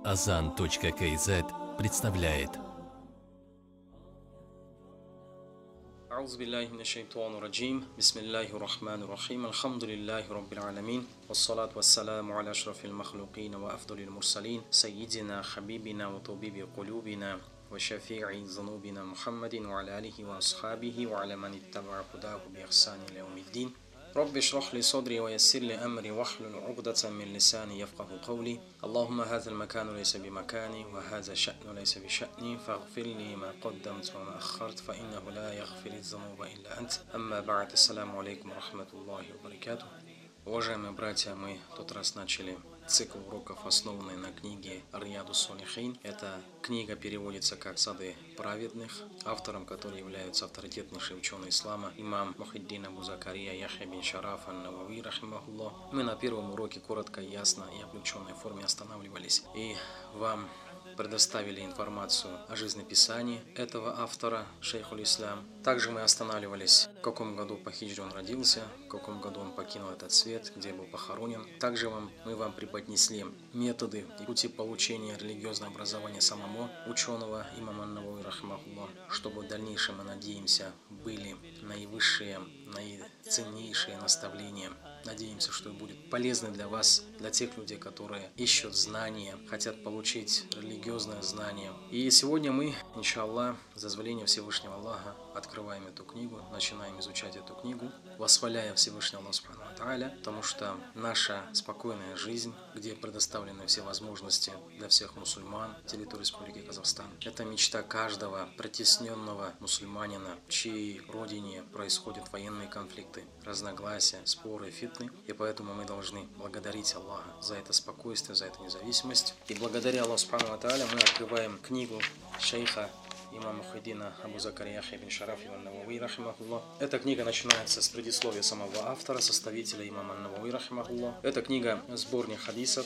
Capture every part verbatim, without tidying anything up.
азан точка кз представляет. أعوذ بالله من الشيطان الرجيم بسم الله الرحمن الرحيم الحمد لله رب العالمين والصلاة والسلام على أشرف المخلوقين وأفضل المرسلين سيدنا حبيبنا وطبيب قلوبنا وشفيع ذنوبنا محمد وعلى آله وأصحابه وعلى من اتبع هداه بإحسان إلى يوم الدين. رب اشرح لي صدري ويسر لي أمري واحلل عقدة من لساني يفقه قولي. اللهم هذا المكان ليس بمكاني وهذا الشأن ليس بشأني فاغفر لي ما قدمت وما أخرت فإنه لا يغفر الذنوب إلا أنت. أما بعد. السلام عليكم ورحمة الله وبركاته. Уважаемые братья, мы в тот раз начали цикл уроков, основанный на книге Рияду Солихин. Эта книга переводится как «Сады праведных», автором которой является авторитетнейший ученый ислама имам Мухиддин Абу Закария Яхья бин Шараф ан-Навави рахимахуллах. Мы на первом уроке коротко, ясно и облегченной форме останавливались и вам предоставили информацию о жизнеписании этого автора, шейхуль ислам. Также мы останавливались, в каком году по хиджре он родился, в каком году он покинул этот свет, где был похоронен. Также вам, мы вам преподнесли методы и пути получения религиозного образования самого ученого имама ан-Навави рахимахуллах, чтобы в дальнейшем, мы надеемся, были наивысшие, наиценнейшие наставления. Надеемся, что будет полезно для вас, для тех людей, которые ищут знания, хотят получить религиозное знание. И сегодня мы, иншаллах, с дозволения Всевышнего Аллаха, открываем эту книгу, начинаем изучать эту книгу, восхваляя Всевышнего Аллаха субхану ва тааля, потому что наша спокойная жизнь, где предоставлены все возможности для всех мусульман территории Республики Казахстан, это мечта каждого притесненного мусульманина, в чьей родине происходят военные конфликты, разногласия, споры, фитны. И поэтому мы должны благодарить Аллаха за это спокойствие, за эту независимость. И благодаря Аллаху субхану ва тааля мы открываем книгу шейха имама Мухиддина Абу Закария Яхья бин Шараф ан-Навави рахимахуллах. Эта книга начинается с предисловия самого автора, составителя имама ан-Навави рахимахуллах. Эта книга сборник хадисов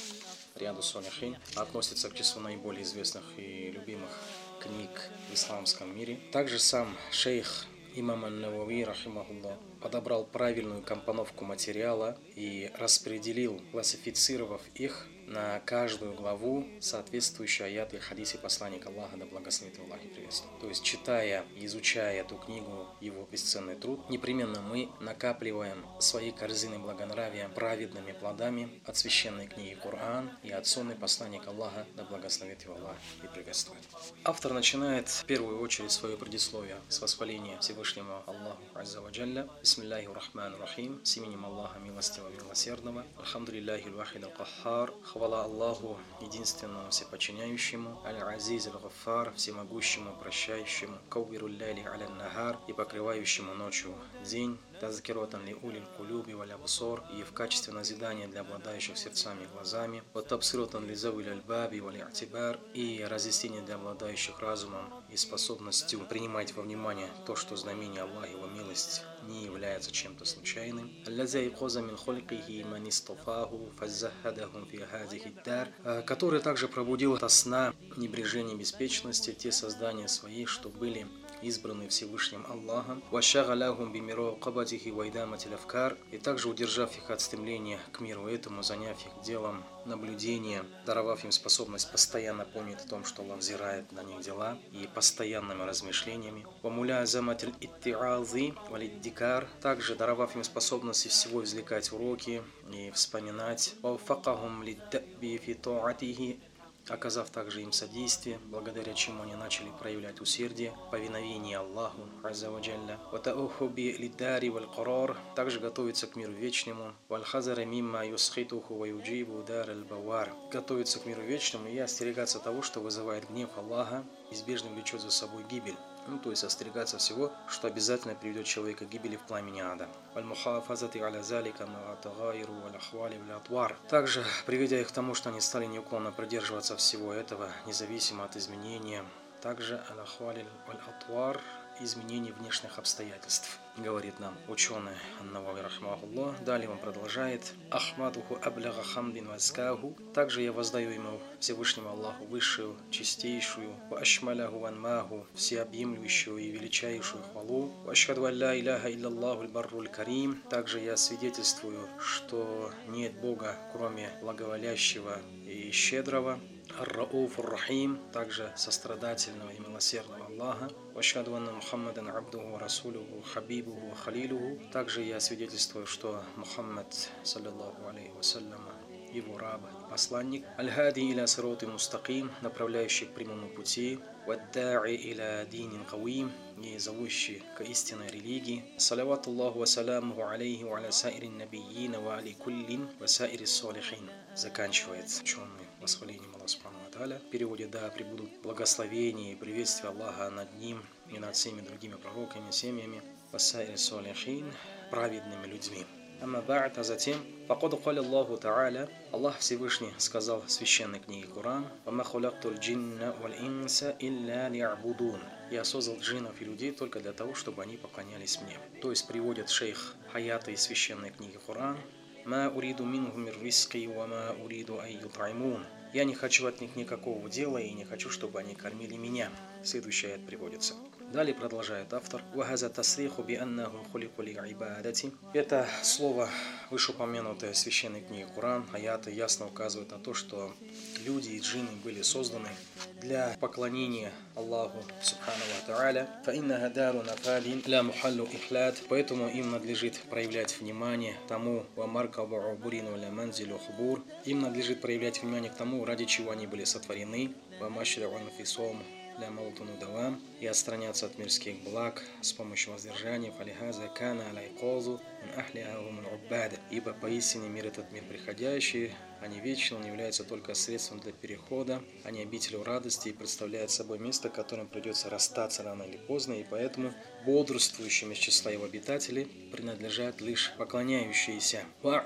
Рияду Солихин, относится к числу наиболее известных и любимых книг в исламском мире. Также сам шейх имам ан-Навави рахимахуллах подобрал правильную компоновку материала и распределил, классифицировав их на каждую главу соответствующие аяты и хадисы посланника Аллаха, да благословит его Аллах и приветствует. То есть, читая и изучая эту книгу, его бесценный труд, непременно мы накапливаем свои корзины благонравия праведными плодами от священной книги Коран и от сонны посланника Аллаха, да благословит его Аллах и приветствует. Автор начинает в первую очередь свое предисловие с восхваления Всевышнего Аллаху азза ва джалля. Бисмиллахи рахмани рахим. С именем Аллаха милостивого милосердного. Альхамдулиллахи аль-вахид аль-каххар. Хвала Аллаху, единственному всеподчиняющему, аль-азиз аль-гаффар, всемогущему, прощающему, каубиру ляли аля-нахар, и покрывающему ночью день, тазкиротан ли улил кулюби валя абсор, и в качестве назидания для обладающих сердцами и глазами, вот табсиротан ли завиль аль-баби валя атибар, и разъяснение для обладающих разумом и способностью принимать во внимание то, что знамение Аллаха, его милость, не является чем-то случайным. Который также пробудил ото сна небрежение и беспечности те создания свои, что были избраны Всевышним Аллахом, и также удержав их от стремления к миру этому, заняв их делом наблюдения, даровав им способность постоянно помнить о том, что Аллах взирает на них дела, и постоянными размышлениями, также даровав им способность из всего извлекать уроки и вспоминать, оказав также им содействие, благодаря чему они начали проявлять усердие, повиновение Аллаху азза ва джалля, также готовиться к миру вечному, готовиться к миру вечному и остерегаться того, что вызывает гнев Аллаха, избежно влечет за собой гибель. Ну, то есть остерегаться всего, что обязательно приведет человека к гибели в пламени ада. Также приведя их к тому, что они стали неуклонно придерживаться всего этого, независимо от изменения. Также изменений внешних обстоятельств, говорит нам ученый ан-Навави рахимахуллах. Далее он продолжает: Ахмадуху абляга хамдин васкаху. Также я воздаю ему, Всевышнему Аллаху, высшую, чистейшую, ва ашмаляху ванмаху, всеобъемлющую и величайшую хвалу. Ва ашхаду алла иляха иллаллаху аль-барруль карим. Также я свидетельствую, что нет Бога, кроме благоволящего и щедрого. ар-Рауф ар-Рахим, также сострадательного и милосердного Аллаха. Ашхаду анна Мухаммадан абдуху ва расулюху, хабибуху ва халилюху. Также я свидетельствую, что Мухаммад, саллаллаху алейхи вассалям, его раб и посланник. Аль-Хади иля сирати мустаким, направляющий к прямому пути. Ваддаи иля динин кавим, и зовущий к истинной религии. Салавату Аллаху ва саламуху алейхи ва аля саирин набийин ва али куллин ва саири салихин. Заканчивается ученый восхвалением Аллаха субхану ва тааля. В переводе: да пребудут благословения и приветствия Аллаха над ним и над всеми другими пророками, семьями, ва саири салихин, праведными людьми. Амма ба'д, а затем, факад каля Аллаху Та'аля, Аллах Всевышний сказал в священной книге Коран: «Вама хулактуль джинна валь инса илля ли'абудун». Я создал джиннов и людей только для того, чтобы они поклонялись мне. То есть приводит шейх Хаята из священной книги Коран: «Ма уриду минхум мир риски, ва ма уриду ай ютаймун». Я не хочу от них никакого дела и не хочу, чтобы они кормили меня. Следующий аят приводится. Далее продолжает автор: это слово, вышеупомянутое в священной книге Коран, аяты, ясно указывают на то, что люди и джинны были созданы для поклонения Аллаху субхану ва тааля. Поэтому им надлежит проявлять внимание тому, им надлежит проявлять внимание к тому, ради чего они были сотворены, и отстраняться от мирских благ с помощью воздержания. Ибо поистине мир этот мир приходящий, а не вечный, он является только средством для перехода, а не обителью радости, и представляет собой место, которым придется расстаться рано или поздно, и поэтому бодрствующим из числа его обитателей принадлежат лишь поклоняющиеся.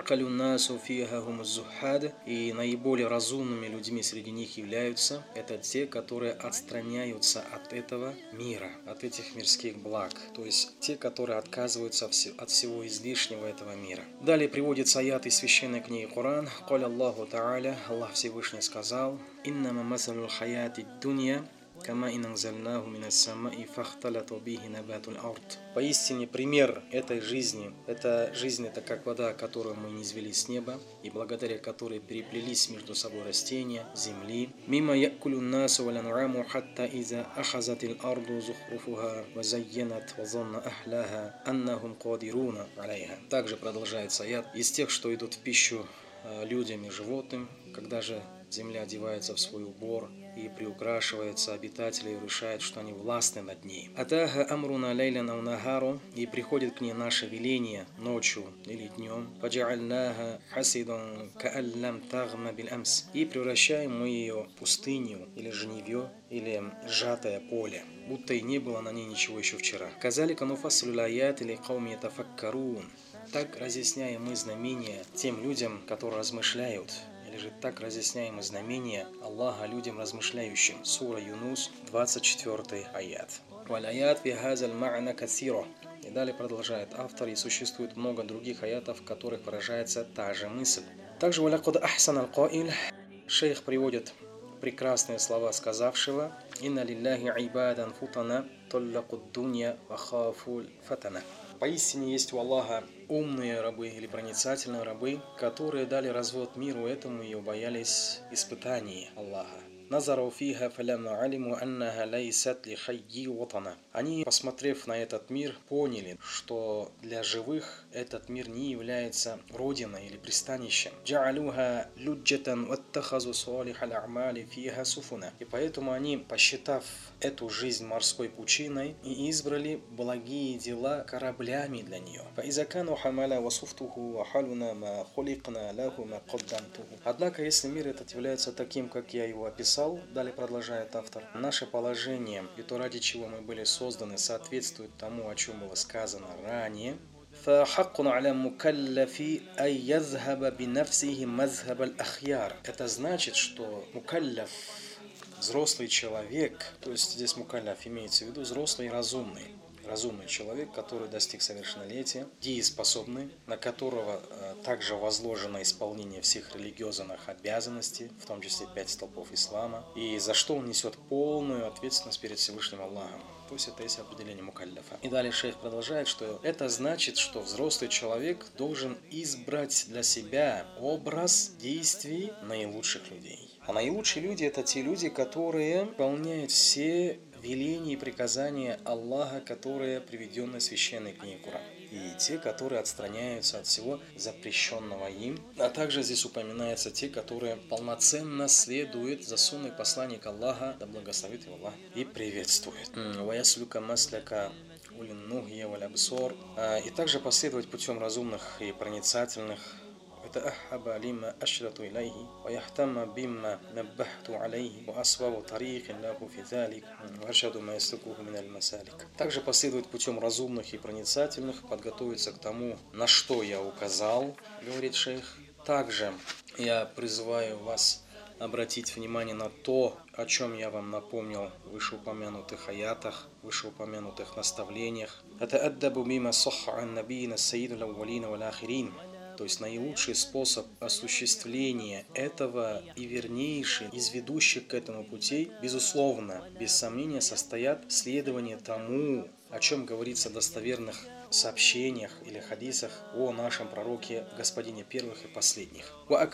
И наиболее разумными людьми среди них являются это те, которые отстраняются от этого мира, от этих мирских благ, то есть те, которые отказываются от всего излишнего этого мира. Далее приводится аят из священной книги Коран. Каля Аллаху Та'аля, Аллах Всевышний сказал: «Иннама масалул хаяти дунья, кама инанзальнаху минас самаи фахталату бихи набатул ард». Поистине пример этой жизни, это жизнь, это как вода, которую мы низвели с неба, и благодаря которой переплелись между собой растения, земли. Мима якулю насу валянуаму хатта иза ахазатил арду зухруфуха вазайянат вазанна ахляха аннахум кадируна алейха. Также продолжается аят: из тех, что идут в пищу людям и животным, когда же земля одевается в свой убор и приукрашивается, обитатели решают, что они властны над ней. Атаха амруна лейлян ау нахару, и приходит к ней наше веление ночью или днем. Фаджаальнаха хасидан кааллам тагма бил амс, и превращаем мы ее в пустыню или жнивье или сжатое поле, будто и не было на ней ничего еще вчера. Казалика нуфассилю лаят или кауми тафаккарун. Так разъясняем мы знамения тем людям, которые размышляют. Или же так разъясняем мы знамения Аллаха людям размышляющим. Сура Юнус, двадцать четвёртый аят. Валяят фи хазаль ма'на касиро. И далее продолжает автор, и существует много других аятов, в которых выражается та же мысль. Также валякуд ахсан аль-каиль, шейх приводит прекрасные слова сказавшего: «Инна лилляхи айбадан футана, толлакуд дунья ва хафуль фатана». Поистине есть у Аллаха умные рабы или проницательные рабы, которые дали развод миру этому и убоялись испытаний Аллаха. Они, посмотрев на этот мир, поняли, что для живых этот мир не является родиной или пристанищем. И поэтому они, посчитав эту жизнь морской пучиной, и избрали благие дела кораблями для нее. Однако, если мир этот является таким, как я его описал, далее продолжает автор, наше положение и то, ради чего мы были созданы, соответствует тому, о чем было сказано ранее. Это значит, что мукалляф, взрослый человек, то есть здесь мукалляф имеется в виду взрослый и разумный. Разумный человек, который достиг совершеннолетия, дееспособный, на которого э, также возложено исполнение всех религиозных обязанностей, в том числе пять столпов ислама, и за что он несет полную ответственность перед Всевышним Аллахом. То есть это есть определение мукалляфа. И далее шейх продолжает, что это значит, что взрослый человек должен избрать для себя образ действий наилучших людей. А наилучшие люди – это те люди, которые выполняют все веления и приказания Аллаха, которые приведены в священной книге Коран. И те, которые отстраняются от всего запрещенного им. А также здесь упоминаются те, которые полноценно следуют за сунной посланника Аллаха, да благословит его Аллах, и приветствует. И также последовать путем разумных и проницательных. وتأهب لما أشرت إليه ويهتم بما نبهت عليه وأصوب طريق له في ذلك وأرشد ما يسلكه من المسالك. Также последовать путем разумных и проницательных, подготовиться к тому, на что я указал, говорит шейх. Также я призываю вас обратить внимание на то, о чем я вам напомнил в вышеупомянутых аятах, вышеупомянутых наставлениях. أتأدب بما صح عن نبينا السيد الأولين والآخرين. То есть наилучший способ осуществления этого и вернейший из ведущих к этому путей, безусловно, без сомнения, состоят в следовании тому, о чем говорится в достоверных сообщениях или хадисах о нашем пророке, господине первых и последних.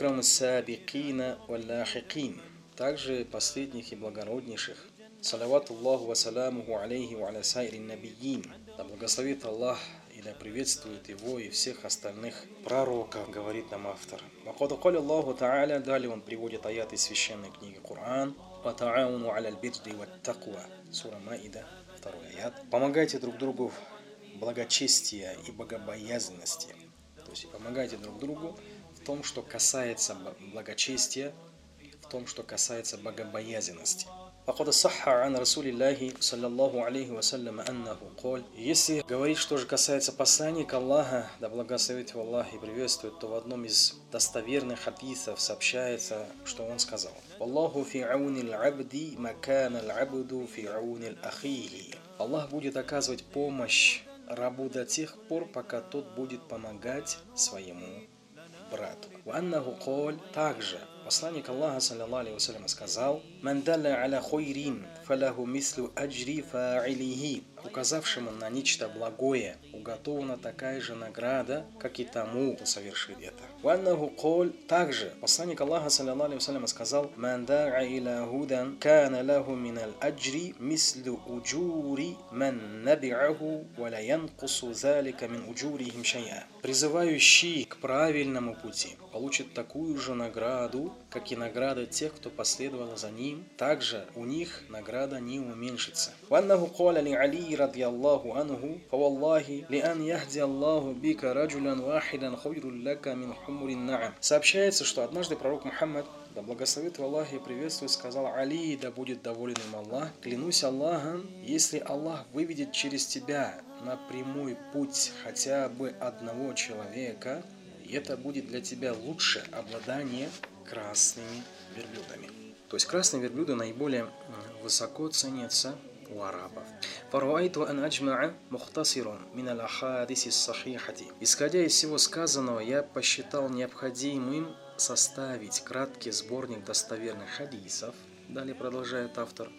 Также последних и благороднейших. Салавату Аллаху ва саламуху алейхи ва аля сайри набийин. Да благословит Аллах и да приветствует его и всех остальных пророков, говорит нам автор. Аллаху Та'аля, далее он приводит аят из священной книги Коран. Ватаауну аля аль-бирри ват-таква. Сура Маида, второй аят. Помогайте друг другу в благочестии и богобоязненности. То есть помогайте друг другу в том, что касается благочестия, в том, что касается богобоязненности. فقد صح عن رسول الله صلى الله عليه وسلم أنه قال. Если говорить, что же касается посланника Аллаха, да благословит его Аллах и приветствует, то в одном из достоверных хадисов сообщается, что он сказал: «Аллаху фи ауни аль-абди макана аль-абду фи ауни аль-ахихи». Аллах будет оказывать помощь рабу до тех пор, пока тот будет помогать своему брату. «Ваннаху кол». Также посланник Аллаха, саллаллаху алейхи вассалям, сказал: «Ман далля аля хойрин фалаху мислу аджри фа'илихи». Указавшему на нечто благое уготована такая же награда, как и тому, кто совершит это. «Ваннаху кол». Также посланник Аллаха, саллаллаху алейхи вассалям, сказал: «Ман да'а иля худан кана лаху минал аджри мислу уджури ман наби'аху ва ла янкусу залика мин уджурихим шай'a». Призывающий к правильному пути получит такую же награду, как и награда тех, кто последовал за ним. Также у них награда не уменьшится. «Ваннаху каля ли Али радiyallahu анху, фаваллахи ли ан яхди Аллаху бика раджулян вахидан хойрун лака мин хумурин на'ам». Сообщается, что однажды пророк Мухаммад, да благословит его Аллах и приветствует, сказал: «Али, да будет доволен им Аллах, клянусь Аллахом, если Аллах выведет через тебя на прямой путь хотя бы одного человека, и это будет для тебя лучше обладание красными верблюдами». То есть красные верблюды наиболее высоко ценятся у арабов. Исходя из всего сказанного, я посчитал необходимым составить краткий сборник достоверных хадисов. Далее продолжает автор.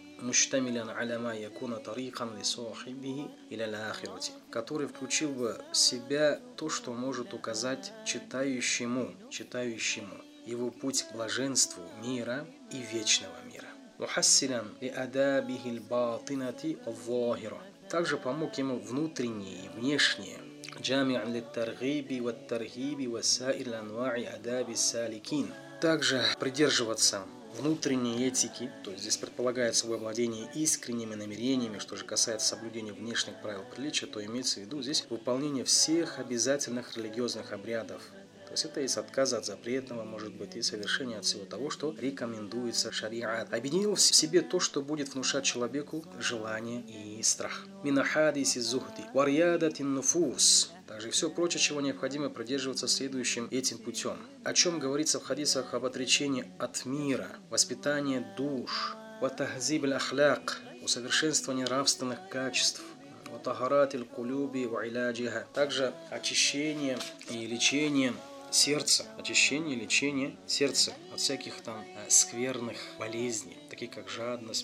Который включил бы в себя то, что может указать читающему, читающему его путь к блаженству мира и вечного мира. Также помог ему внутреннее и внешнее. Также придерживаться внутренней этики, то есть здесь предполагается свое владение искренними намерениями. Что же касается соблюдения внешних правил приличия, то имеется в виду здесь выполнение всех обязательных религиозных обрядов. То есть это из отказа от запретного, может быть, и совершение от всего того, что рекомендуется шариат. Объединил в себе то, что будет внушать человеку желание и страх. Минахадиси зухди, варьядатин нуфус. Также все прочее, чего необходимо придерживаться следующим этим путем. О чем говорится в хадисах об отречении от мира, воспитании душ, ватахзиб аль-ахляк, усовершенствование нравственных качеств, ватахарат аль-кулюби ва иляджиха. Также очищение и лечение сердца, очищение и лечение сердца от всяких там скверных болезней, таких как жадность, может быть,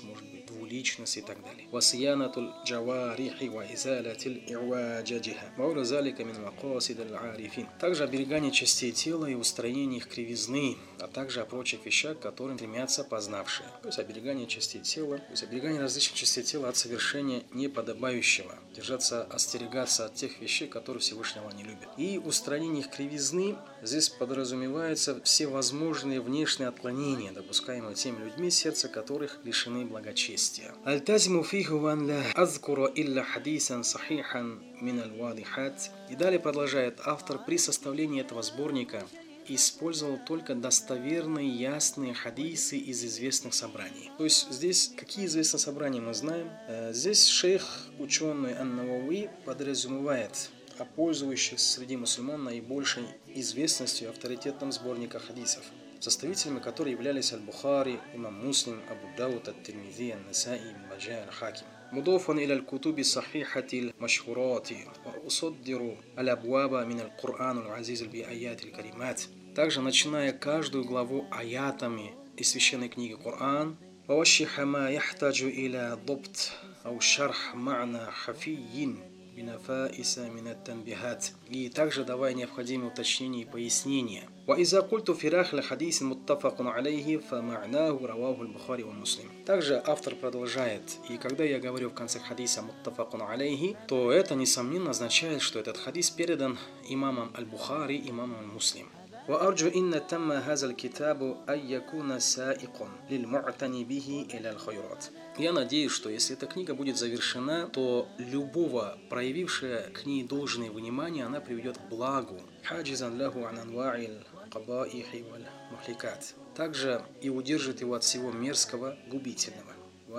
двуличность и так далее. Васиянатуль джаварихи ва изалятиль иуаджаджиха. Вауля залика мин макасид аль-арифин. Также оберегание частей тела и устранение их кривизны, а также о прочих вещах, к которым стремятся познавшие. То есть оберегание частей тела, то есть оберегание различных частей тела от совершения неподобающего. Держаться, остерегаться от тех вещей, которые Всевышнего не любит. И устранение их кривизны, здесь подразумеваются все возможные внешние отклонения, допускаемые теми людьми, сердца которых лишены благочестия. Аль-тазиму фиху ван ла азкура илля хадисан сахихан мин аль-вадихат. И далее продолжает автор: при составлении этого сборника использовал только достоверные, ясные хадисы из известных собраний. То есть здесь какие известные собрания мы знаем? Здесь шейх, ученый ан-Навави, подразумевает о пользующихся среди мусульман наибольшей известностью авторитетном сборника хадисов, составителями которых являлись Аль-Бухари, имам Муслим, Абу Дауд, Ат-Тирмизи, Ан-Насаи, Ибн Маджа, Аль-Хаким. مضافا إلى الكتب الصحيحة المشهورات وأصدر الأبواب من القرآن العزيز بآيات الكريمات. Также начиная каждую главу аятами из священной книги Коран, ووشح ما يحتاج إلى ضبط أو شرح معنى خفي بنفائس من التنبيهات. И также давая необходимые уточнения и пояснения. وإذا قلت في آخر الحديث متفق عليه فمعناه رواه البخاري ومسلم. Также автор продолжает: и когда я говорю в конце хадиса муттафакун алейхи, то это несомненно означает, что этот хадис передан имамом Аль-Бухари, имамом Муслим. وأرجو إن تم هذا الكتاب أن يكون سائقا للمعتني به إلى الخيرات. Я надеюсь, что если эта книга будет завершена, то любого проявившего к ней должное внимание она приведет к благу. حاجزا له عن أنواع القبائح والمهلكات. Также и удержит его от всего мерзкого, губительного.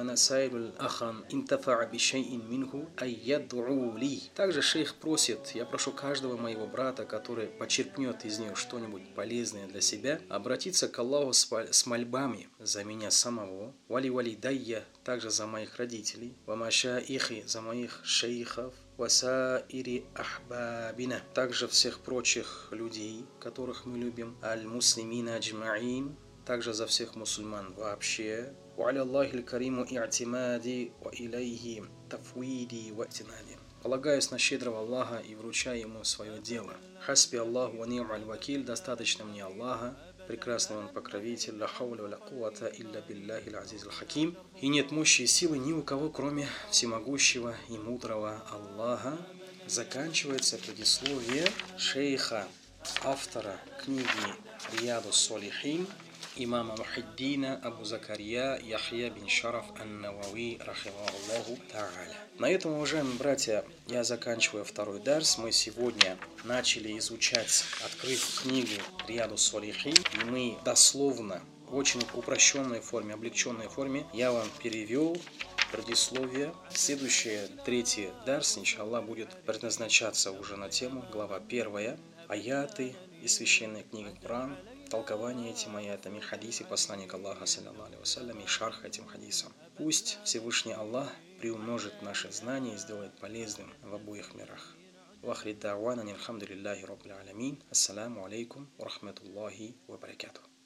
Также шейх просит: я прошу каждого моего брата, который почерпнет из нее что-нибудь полезное для себя, обратиться к Аллаху с мольбами за меня самого, вали вали дайя, также за моих родителей, вамаша ихи, за моих шейхов, васаири ахбабина, также всех прочих людей, которых мы любим, аль-муслимина аджмаин, также за всех мусульман вообще. وعلى الله الكريم اعتمادي وإليه تفويدي واعتمادي. Полагаюсь на щедрого Аллаха и вручаю ему свое дело. Хасби Аллаху ва ни'маль вакиль, достаточно мне Аллаха, прекрасный он покровитель, ла хауля ва ла куввата илля биллахи аль-азиз аль-хаким. И нет мощи и силы ни у кого, кроме всемогущего и мудрого Аллаха. Заканчивается предисловие шейха, автора книги Рияду ас-Салихин, имама Мухиддина Абу Закария Яхья бин Шараф ан-Навави рахимахуллаху та'аля. На этом, уважаемые братья, я заканчиваю второй дарс. Мы сегодня начали изучать, открыв книгу Рияду ас-Салихин, и мы дословно, в очень упрощенной форме, облегченной форме, я вам перевел предисловие. Следующий, третий дарс, иншаллах, будет предназначаться уже на тему, глава первая, аяты из священной книги Коран, толкование этим аятами, хадисе посланника Аллаха, саллаллаху алейхи вассалям, и шарх этим хадисам. Пусть Всевышний Аллах приумножит наши знания и сделает полезным в обоих мирах. Вахри да'вана алхамдулиллахи раббил алямин. Ассаламу алейкум ва рахматуллахи ва баракатух.